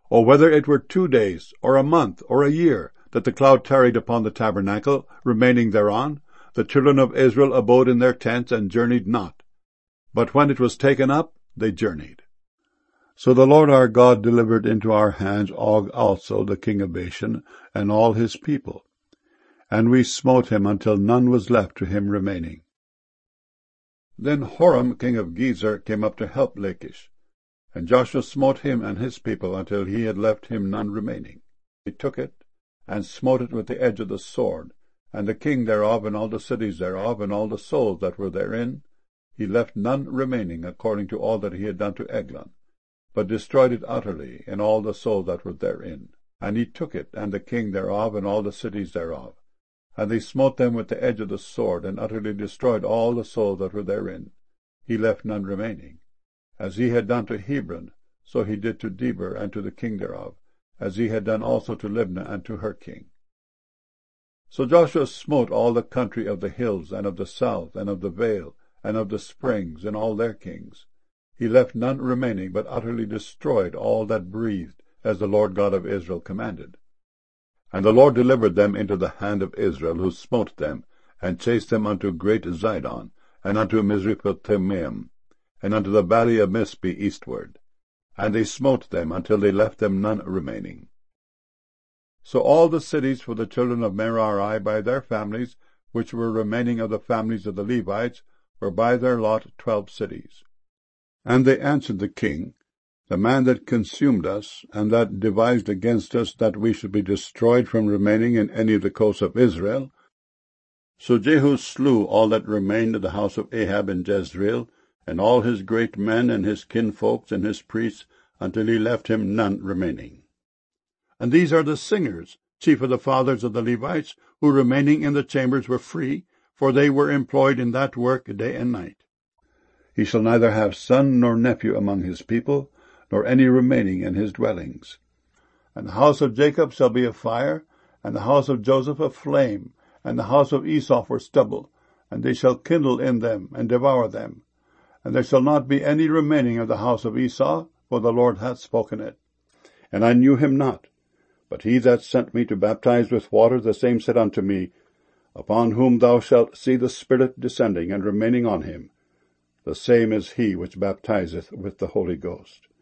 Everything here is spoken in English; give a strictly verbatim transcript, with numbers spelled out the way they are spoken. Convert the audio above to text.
or whether it were two days, or a month, or a year, that the cloud tarried upon the tabernacle, remaining thereon, the children of Israel abode in their tents, and journeyed not. But when it was taken up, they journeyed. So the Lord our God delivered into our hands Og also, the king of Bashan, and all his people. And we smote him until none was left to him remaining. Then Horam, king of Gezer, came up to help Lachish. And Joshua smote him and his people until he had left him none remaining. He took it, and smote it with the edge of the sword, and the king thereof, and all the cities thereof, and all the souls that were therein. He left none remaining, according to all that he had done to Eglon, but destroyed it utterly, and all the souls that were therein. And he took it, and the king thereof, and all the cities thereof. And they smote them with the edge of the sword, and utterly destroyed all the souls that were therein. He left none remaining. As he had done to Hebron, so he did to Debir, and to the king thereof, as he had done also to Libnah, and to her king. So Joshua smote all the country of the hills, and of the south, and of the vale, and of the springs, and all their kings. He left none remaining, but utterly destroyed all that breathed, as the Lord God of Israel commanded. And the Lord delivered them into the hand of Israel, who smote them, and chased them unto great Zidon, and unto Misrephothmaim, and unto the valley of Mizpe eastward. And they smote them until they left them none remaining. So all the cities for the children of Merari by their families, which were remaining of the families of the Levites, were by their lot twelve cities. And they answered the king, The man that consumed us, and that devised against us that we should be destroyed from remaining in any of the coasts of Israel. So Jehu slew all that remained of the house of Ahab in Jezreel, and all his great men, and his kinfolks, and his priests, until he left him none remaining. And these are the singers, chief of the fathers of the Levites, who remaining in the chambers were free, for they were employed in that work day and night. He shall neither have son nor nephew among his people, nor any remaining in his dwellings. And the house of Jacob shall be a fire, and the house of Joseph a flame, and the house of Esau for stubble, and they shall kindle in them, and devour them. And there shall not be any remaining of the house of Esau, for the Lord hath spoken it. And I knew him not, but he that sent me to baptize with water, the same said unto me, Upon whom thou shalt see the Spirit descending and remaining on him, the same is he which baptizeth with the Holy Ghost.